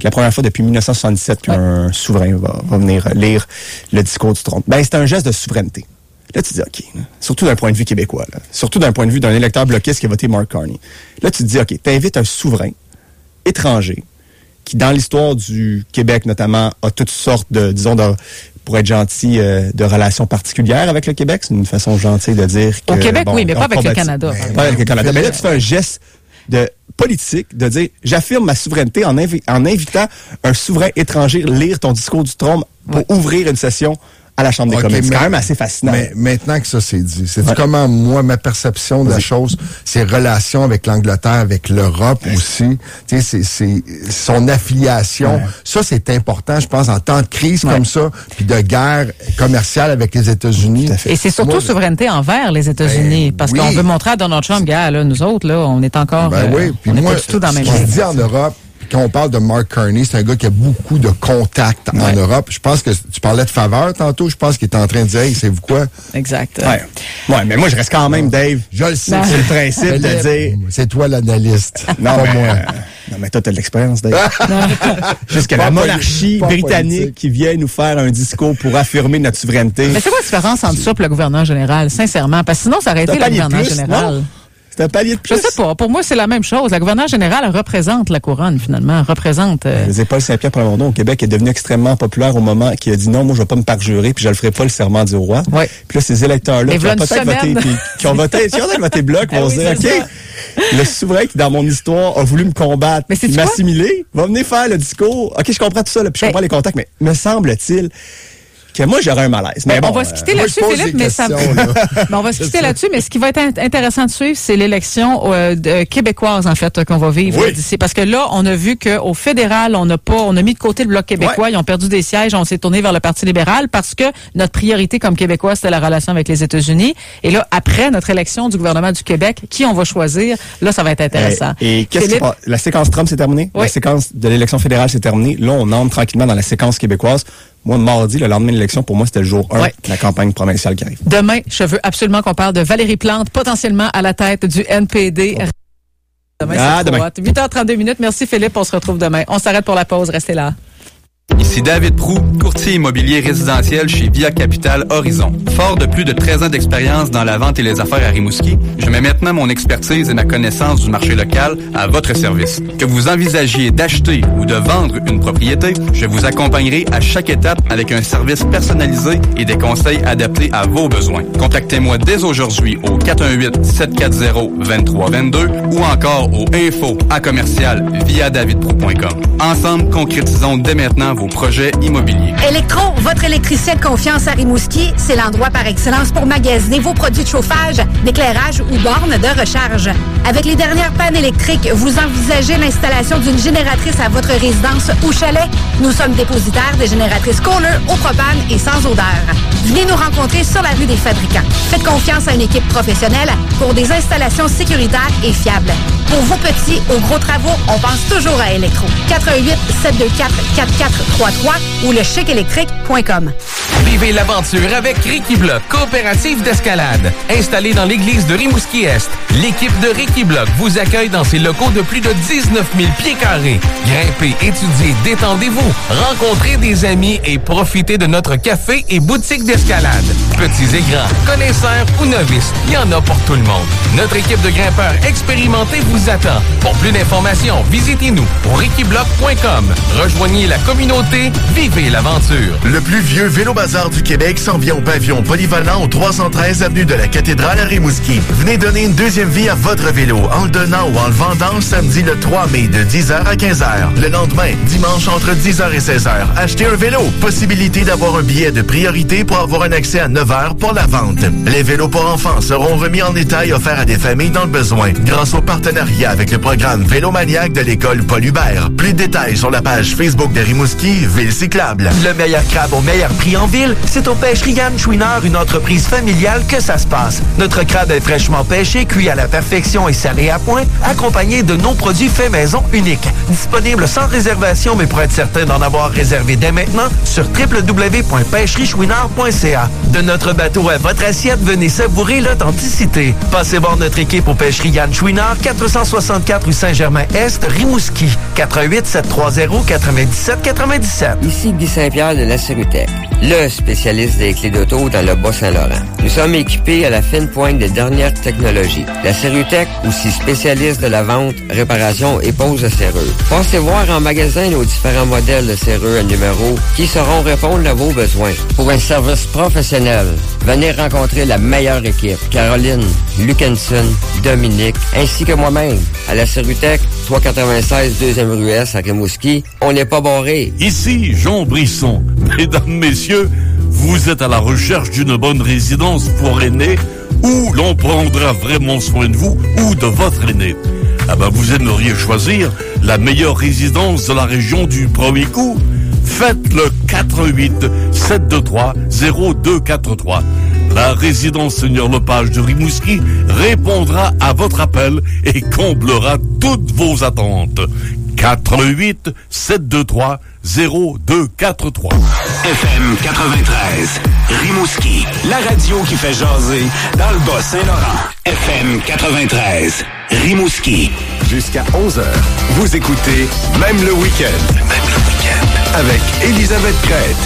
la première fois depuis 1977 qu'un souverain va venir lire le discours du trône. Ben, c'est un geste de souveraineté. Là, tu te dis, OK, là, surtout d'un point de vue québécois, là, surtout d'un point de vue d'un électeur bloquiste qui a voté Mark Carney. Là, tu te dis, OK, t'invites un souverain étranger qui, dans l'histoire du Québec notamment, a toutes sortes de, disons, pour être gentil, de relations particulières avec le Québec. C'est une façon gentille de dire que... Au Québec, oui, mais pas avec le Canada. Pas avec le Canada. Mais là, tu fais un geste de politique de dire, j'affirme ma souveraineté en invitant un souverain étranger lire ton discours du trône pour ouvrir une session à la Chambre des communes. C'est quand même assez fascinant. Mais maintenant que ça c'est dit, c'est comment, moi, ma perception de la chose, ses relations avec l'Angleterre, avec l'Europe aussi, tu sais, c'est son affiliation. Ça, c'est important, je pense, en temps de crise comme ça, puis de guerre commerciale avec les États-Unis. Et c'est surtout souveraineté envers les États-Unis, parce qu'on veut montrer à Donald Trump, gars, là, nous autres, là, on est encore, on n'est pas du tout dans la même chose. Je dis en Europe, quand on parle de Mark Carney, c'est un gars qui a beaucoup de contacts en Europe. Je pense que tu parlais de faveur tantôt. Je pense qu'il est en train de dire, hey, savez-vous quoi? Exact. Ouais, mais moi, je reste quand même, Dave. Je le sais. C'est le principe de dire... C'est toi l'analyste. Non, pas moi. Non, mais toi, t'as de l'expérience, Dave. Jusqu'à la monarchie britannique qui vient nous faire un discours pour affirmer notre souveraineté. Mais c'est quoi la différence entre ça et le gouverneur général, sincèrement? Parce que sinon, ça aurait été le gouverneur général. Non? C'est un palier de plus. Je sais pas. Pour moi, c'est la même chose. La gouverneure générale représente la couronne, finalement. Représente... Paul Saint-Pierre Plamondon, au Québec, est devenu extrêmement populaire au moment qu'il a dit non, moi, je vais pas me parjurer, puis je le ferai pas le serment du roi. Ouais. Puis là, ces électeurs-là, qui ont peut-être voté, qui ont voté bloc, vont se dire, OK, le souverain qui, dans mon histoire, a voulu me combattre, m'assimiler, va venir faire le discours. OK, je comprends tout ça, là, puis je comprends les contacts, mais me semble-t-il que moi, j'aurais un malaise. Mais bon, on va se quitter là-dessus, Philippe, mais ça... on va se quitter là-dessus, mais ce qui va être intéressant de suivre, c'est l'élection québécoise, en fait, qu'on va vivre d'ici. Parce que là, on a vu qu'au fédéral, on a mis de côté le Bloc québécois, ils ont perdu des sièges, on s'est tourné vers le Parti libéral parce que notre priorité comme Québécois, c'était la relation avec les États-Unis. Et là, après notre élection du gouvernement du Québec, qui on va choisir, là, ça va être intéressant. Et qu'est-ce qui passe? La séquence Trump, c'est terminé? La séquence de l'élection fédérale, c'est terminé. Là, on entre tranquillement dans la séquence québécoise. Moi, mardi, le lendemain de l'élection, pour moi, c'était le jour 1 de la campagne provinciale qui arrive. Demain, je veux absolument qu'on parle de Valérie Plante, potentiellement à la tête du NPD. Demain, c'est 8h32. Merci, Philippe. On se retrouve demain. On s'arrête pour la pause. Restez là. Ici David Proulx, courtier immobilier résidentiel chez Via Capital Horizon. Fort de plus de 13 ans d'expérience dans la vente et les affaires à Rimouski, je mets maintenant mon expertise et ma connaissance du marché local à votre service. Que vous envisagiez d'acheter ou de vendre une propriété, je vous accompagnerai à chaque étape avec un service personnalisé et des conseils adaptés à vos besoins. Contactez-moi dès aujourd'hui au 418-740-2322 ou encore au info@viadavidproulx.com. Ensemble, concrétisons dès maintenant vos projets immobiliers. Electro, votre électricien de confiance à Rimouski, c'est l'endroit par excellence pour magasiner vos produits de chauffage, d'éclairage ou bornes de recharge. Avec les dernières pannes électriques, vous envisagez l'installation d'une génératrice à votre résidence ou chalet? Nous sommes dépositaires de génératrices Kohler au propane et sans odeur. Venez nous rencontrer sur la rue des Fabricants. Faites confiance à une équipe professionnelle pour des installations sécuritaires et fiables. Pour vos petits ou gros travaux, on pense toujours à Electro. 418-724-4433 ou lechicelélectrique.com. Vivez l'aventure avec Ricky Block, coopérative d'escalade. Installée dans l'église de Rimouski-Est, l'équipe de Ricky Block vous accueille dans ses locaux de plus de 19 000 pieds carrés. Grimpez, étudiez, détendez-vous, rencontrez des amis et profitez de notre café et boutique d'escalade. Petits et grands, connaisseurs ou novices, il y en a pour tout le monde. Notre équipe de grimpeurs expérimentés vous attend. Pour plus d'informations, visitez-nous au rickyblock.com. Rejoignez la communauté, vivez l'aventure. Le plus vieux vélo-bazar du Québec s'en vient au pavillon polyvalent au 313 avenue de la Cathédrale à Rimouski. Venez donner une deuxième vie à votre vélo en le donnant ou en le vendant samedi le 3 mai de 10h à 15h. Le lendemain, dimanche entre 10h et 16h, achetez un vélo. Possibilité d'avoir un billet de priorité pour avoir un accès à 9h pour la vente. Les vélos pour enfants seront remis en état et offerts à des familles dans le besoin grâce au partenariat avec le programme Vélo Maniaque de l'école Paul Hubert. Plus de détails sur la page Facebook de Rimouski, Ville cyclable. Le meilleur crabe au meilleur prix en ville. tranquille, c'est au Pêcherie Yann Chouinard, une entreprise familiale, que ça se passe. Notre crabe est fraîchement pêché, cuit à la perfection et salé à point, accompagné de nos produits faits maison uniques. Disponible sans réservation, mais pour être certain d'en avoir réservé dès maintenant, sur www.pêcheriechouinard.ca. De notre bateau à votre assiette, venez savourer l'authenticité. Passez voir notre équipe au Pêcherie Yann Chouinard, 464 rue Saint-Germain-Est, Rimouski, 88 730 97 97. Ici Guy Saint-Pierre de la Serutech, le spécialiste des clés d'auto dans le Bas-Saint-Laurent. Nous sommes équipés à la fine pointe des dernières technologies. La Serutech, aussi spécialiste de la vente, réparation et pose de serrure. Passez voir en magasin nos différents modèles de serrure à numéro qui sauront répondre à vos besoins. Pour un service professionnel, venez rencontrer la meilleure équipe. Caroline, Lucanson, Dominique, ainsi que moi-même. À la Serutech, 396 2e rue S à Rimouski, on n'est pas barré. Ici Jean Brisson. Mesdames, messieurs, vous êtes à la recherche d'une bonne résidence pour aînés où l'on prendra vraiment soin de vous ou de votre aîné. Ah ben, vous aimeriez choisir la meilleure résidence de la région du premier coup? Faites le 88 723 0243. La résidence Seigneur Lepage de Rimouski répondra à votre appel et comblera toutes vos attentes. 88 723 0243. FM 93, Rimouski, la radio qui fait jaser dans le Bas-Saint-Laurent. FM 93, Rimouski. Jusqu'à 11h, vous écoutez Même le week-end. Avec Elisabeth Crête.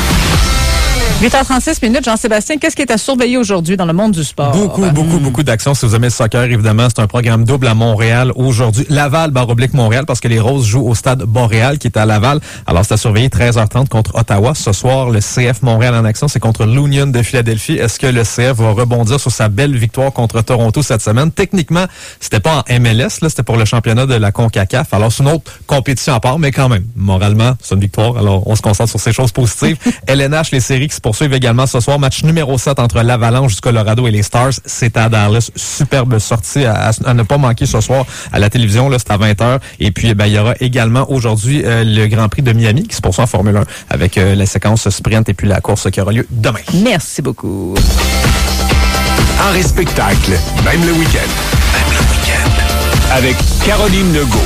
8h36, Jean-Sébastien, qu'est-ce qui est à surveiller aujourd'hui dans le monde du sport? Beaucoup d'actions. Si vous aimez le soccer, évidemment, c'est un programme double à Montréal aujourd'hui. Laval/Montréal, parce que les Roses jouent au stade Boréal, qui est à Laval. Alors, c'est à surveiller 13h30 contre Ottawa. Ce soir, le CF Montréal en action, c'est contre l'Union de Philadelphie. Est-ce que le CF va rebondir sur sa belle victoire contre Toronto cette semaine? Techniquement, c'était pas en MLS, là, c'était pour le championnat de la CONCACAF. Alors, c'est une autre compétition à part, mais quand même, moralement, c'est une victoire. Alors, on se concentre sur ces choses positives. LNH, les séries qui se poursuivent également ce soir. Match numéro 7 entre l'Avalanche du Colorado et les Stars. C'est à Dallas. Superbe sortie à ne pas manquer ce soir à la télévision. Là, c'est à 20h. Et puis, il y aura également aujourd'hui le Grand Prix de Miami qui se poursuit en Formule 1 avec la séquence sprint et puis la course qui aura lieu demain. Merci beaucoup. Art et spectacle, même le week-end. Avec Caroline Legault.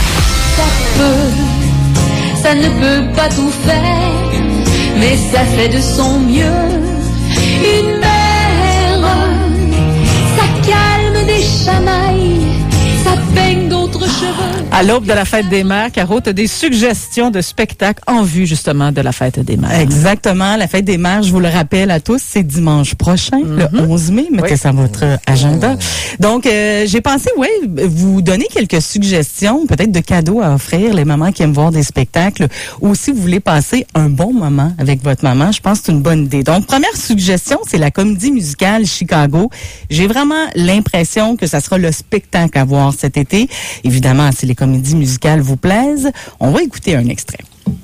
Ça ne peut pas tout faire, mais ça fait de son mieux. Une mère, ça calme des chamailles, ça peigne d'autres cheveux. À l'aube de la fête des mères, Caro, tu as des suggestions de spectacles en vue, justement, de la fête des mères. Exactement. La fête des mères, je vous le rappelle à tous, c'est dimanche prochain, le 11 mai. Mettez ça à votre agenda. Donc, j'ai pensé, vous donner quelques suggestions, peut-être de cadeaux à offrir les mamans qui aiment voir des spectacles, ou si vous voulez passer un bon moment avec votre maman, je pense que c'est une bonne idée. Donc, première suggestion, c'est la comédie musicale Chicago. J'ai vraiment l'impression que ça sera le spectacle à voir cet été. Évidemment, si les comédies musicales vous plaisent, on va écouter un extrait.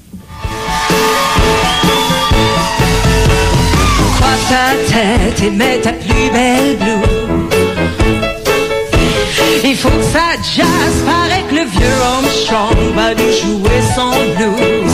Crois ta tête et mets ta plus belle blouse. Il faut que ça jazz, paraît que le vieux Armstrong va nous jouer son blues.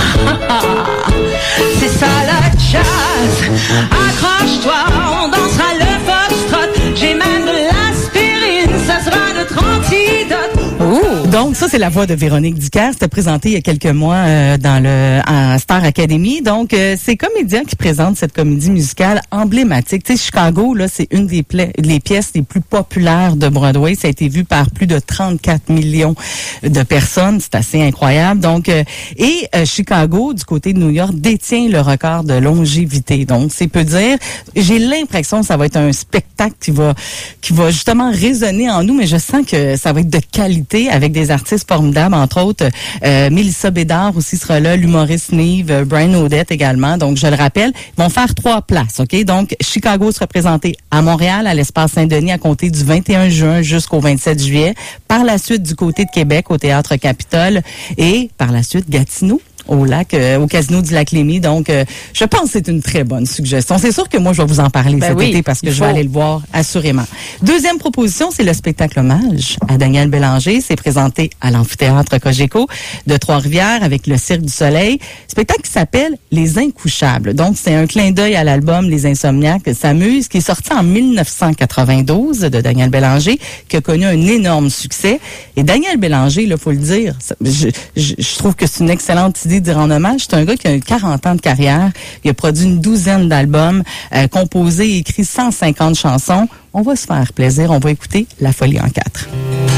C'est ça la jazz. Accroche-toi, on dansera le foxtrot. J'ai même de l'aspirine, ça sera notre antidote. Donc, ça, c'est la voix de Véronique Dicker. C'était présenté il y a quelques mois à Star Academy. Donc, c'est Comédia qui présente cette comédie musicale emblématique. Tu sais, Chicago, là, c'est une des pièces les plus populaires de Broadway. Ça a été vu par plus de 34 millions de personnes. C'est assez incroyable. Donc, Chicago, du côté de New York, détient le record de longévité. Donc, c'est peu dire. J'ai l'impression que ça va être un spectacle qui va justement résonner en nous, mais je sens que ça va être de qualité avec des artistes formidables, entre autres Mélissa Bédard aussi sera là, l'humoriste Nive, Brian Odette également. Donc, je le rappelle, ils vont faire 3 places, OK? Donc, Chicago sera présenté à Montréal, à l'Espace Saint-Denis, à compter du 21 juin jusqu'au 27 juillet. Par la suite, du côté de Québec, au Théâtre Capitole. Et par la suite, Gatineau, au lac, au casino du lac Lémy. Donc, je pense que c'est une très bonne suggestion. C'est sûr que moi, je vais vous en parler cet été parce que je vais aller le voir assurément. Deuxième proposition, c'est le spectacle hommage à Daniel Bélanger. C'est présenté à l'amphithéâtre Cogeco de Trois-Rivières avec le Cirque du Soleil. Spectacle qui s'appelle Les Incouchables. Donc, c'est un clin d'œil à l'album Les Insomniaques s'amusent, qui est sorti en 1992 de Daniel Bélanger, qui a connu un énorme succès. Et Daniel Bélanger, il faut le dire, je trouve que c'est une excellente idée de rendre hommage. C'est un gars qui a eu 40 ans de carrière. Il a produit une douzaine d'albums, composé et écrit 150 chansons. On va se faire plaisir. On va écouter La Folie en 4.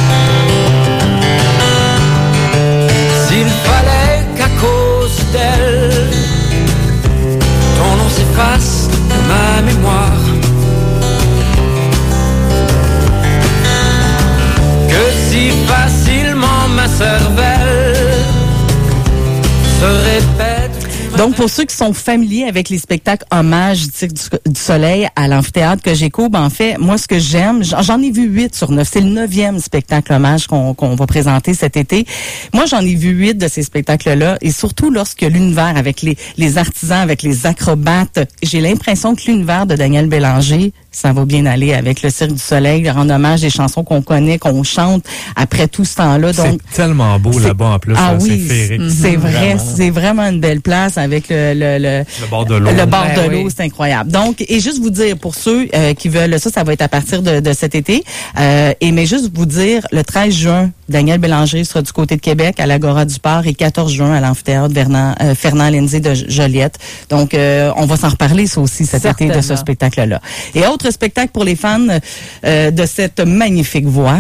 S'il fallait qu'à cause d'elle, ton nom s'efface de ma mémoire, que si facilement ma cervelle se répète. Donc, pour ceux qui sont familiers avec les spectacles hommages du Cirque du Soleil à l'amphithéâtre Cogeco, en fait, moi, ce que j'aime, j'en ai vu 8 sur 9. C'est le 9e spectacle hommage qu'on va présenter cet été. Moi, j'en ai vu 8 de ces spectacles-là, et surtout lorsque l'univers avec les artisans, avec les acrobates, j'ai l'impression que l'univers de Daniel Bélanger, ça va bien aller avec le Cirque du Soleil, rendre hommage des chansons qu'on connaît, qu'on chante après tout ce temps-là. Donc, c'est tellement beau là-bas en plus. Ah c'est oui, féerique. c'est vrai, c'est vraiment une belle place avec le bord de l'eau. Le bord de l'eau, c'est incroyable. Donc, et juste vous dire, pour ceux qui veulent, ça va être à partir de cet été, mais juste vous dire, le 13 juin, Daniel Bélanger sera du côté de Québec à l'Agora du Port et 14 juin à l'amphithéâtre Fernand Lindsay de Joliette. Donc, on va s'en reparler, ça aussi, cet été, de ce spectacle-là. Et autre spectacle pour les fans de cette magnifique voix.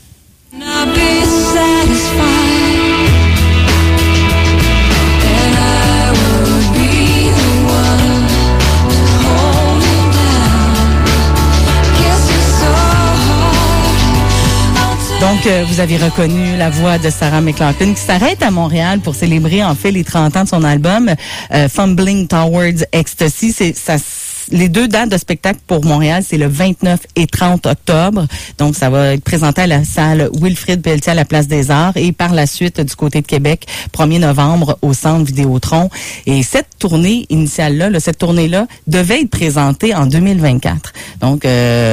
Donc, vous avez reconnu la voix de Sarah McLachlan qui s'arrête à Montréal pour célébrer en fait les 30 ans de son album Fumbling Towards Ecstasy. Les deux dates de spectacle pour Montréal, c'est le 29 et 30 octobre. Donc, ça va être présenté à la salle Wilfrid Pelletier à la Place des Arts et par la suite du côté de Québec, 1er novembre au Centre Vidéotron. Et cette tournée initiale-là, cette tournée-là, devait être présentée en 2024. Donc,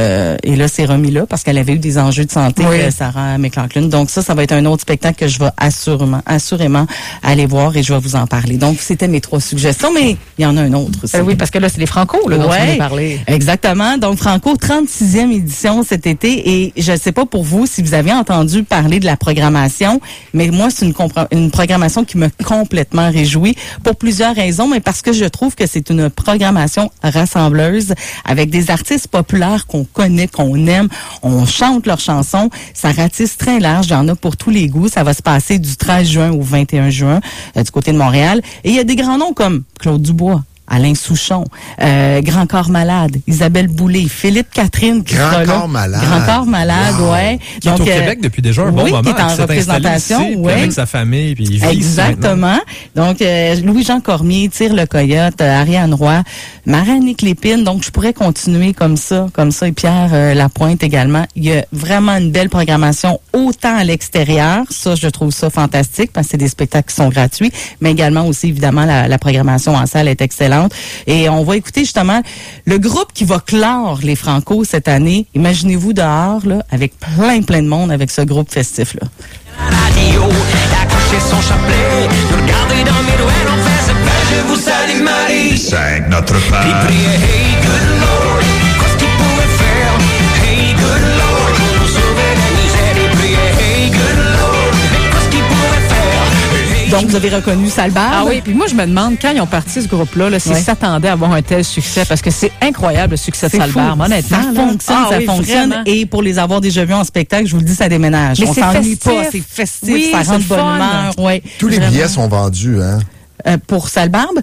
et là, c'est remis là parce qu'elle avait eu des enjeux de santé, Sarah McLachlan. Donc, ça va être un autre spectacle que je vais assurément aller voir et je vais vous en parler. Donc, c'était mes 3 suggestions, mais il y en a un autre aussi. Oui, parce que là, c'est les Franco, là. Ouais, exactement. Donc, Franco, 36e édition cet été. Et je ne sais pas pour vous si vous avez entendu parler de la programmation, mais moi, c'est une programmation qui me complètement réjouit pour plusieurs raisons, mais parce que je trouve que c'est une programmation rassembleuse avec des artistes populaires qu'on connaît, qu'on aime. On chante leurs chansons. Ça ratisse très large. Il y en a pour tous les goûts. Ça va se passer du 13 juin au 21 juin du côté de Montréal. Et il y a des grands noms comme Claude Dubois, Alain Souchon, Grand Corps Malade, Isabelle Boulay, Philippe Catherine qui sera là. Grand Corps Malade, wow. Ouais. Qui est au Québec depuis déjà un bon moment. Qui est en représentation, ici, avec sa famille, puis il vit exactement. Donc, Louis-Jean Cormier, Tire le Coyote, Ariane Roy, Marie-Annick Lépine. Donc, je pourrais continuer comme ça, et Pierre Lapointe également. Il y a vraiment une belle programmation, autant à l'extérieur. Ça, je trouve ça fantastique parce que c'est des spectacles qui sont gratuits, mais également aussi, évidemment, la programmation en salle est excellente. Et on va écouter justement le groupe qui va clore les Franco cette année. Imaginez-vous dehors, là, avec plein de monde avec ce groupe festif-là. Radio, accroché son chapelet, nous regarder dans mes doigts, on fait ce plat, je vous salue Marie. 5 notre part. Puis prier, hey good Lord, qu'est-ce qu'il pouvait faire? Hey good Lord, nous sauver la misère. Et prier, hey good Lord, qu'est-ce qu'il pouvait faire? Donc, vous avez reconnu Salbarbe. Ah oui, puis moi, je me demande, quand ils ont parti ce groupe-là, s'ils s'attendaient à avoir un tel succès, parce que c'est incroyable le succès de Salbarbe, honnêtement. Ça fonctionne. Vraiment. Et pour les avoir déjà vus en spectacle, je vous le dis, ça déménage. Mais on s'ennuie pas, c'est festif, ça rend de bonne humeur. Ouais, tous les billets sont vendus, hein? Pour Salbarbe,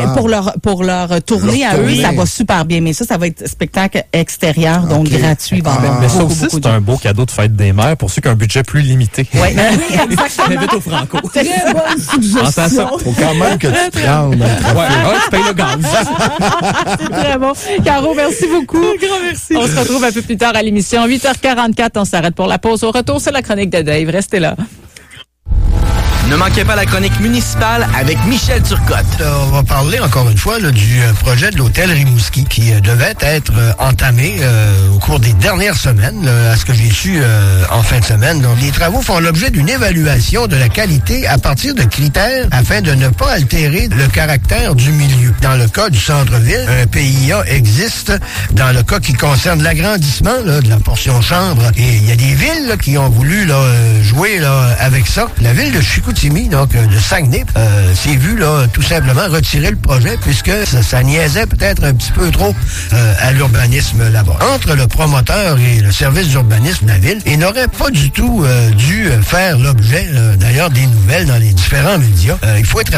pour leur tournée à eux, ça va super bien. Mais ça va être spectacle extérieur, donc gratuit. Mais ça aussi, c'est un beau cadeau de fête des mères pour ceux qui ont un budget plus limité. Oui, exactement. Invite au Franco. Très bonne suggestion. Faut quand même que tu prennes. Tu payes le gaz. C'est très bon. Caro, merci beaucoup. Grand merci. On se retrouve un peu plus tard à l'émission. 8h44, on s'arrête pour la pause. Au retour, c'est la chronique de Dave. Restez là. Ne manquez pas la chronique municipale avec Michel Turcotte. On va parler encore une fois là, du projet de l'hôtel Rimouski qui devait être entamé au cours des dernières semaines, là, à ce que j'ai su en fin de semaine. Donc, les travaux font l'objet d'une évaluation de la qualité à partir de critères afin de ne pas altérer le caractère du milieu. Dans le cas du centre-ville, un PIA existe. Dans le cas qui concerne l'agrandissement là, de la portion chambre, et il y a des villes là, qui ont voulu là, jouer là, avec ça. La ville de Chicoutimi, donc de Saguenay, s'est vu là, tout simplement retirer le projet puisque ça niaisait peut-être un petit peu trop à l'urbanisme là-bas. Entre le promoteur et le service d'urbanisme de la ville, il n'aurait pas du tout dû faire l'objet d'ailleurs des nouvelles dans les différents médias. Il faut être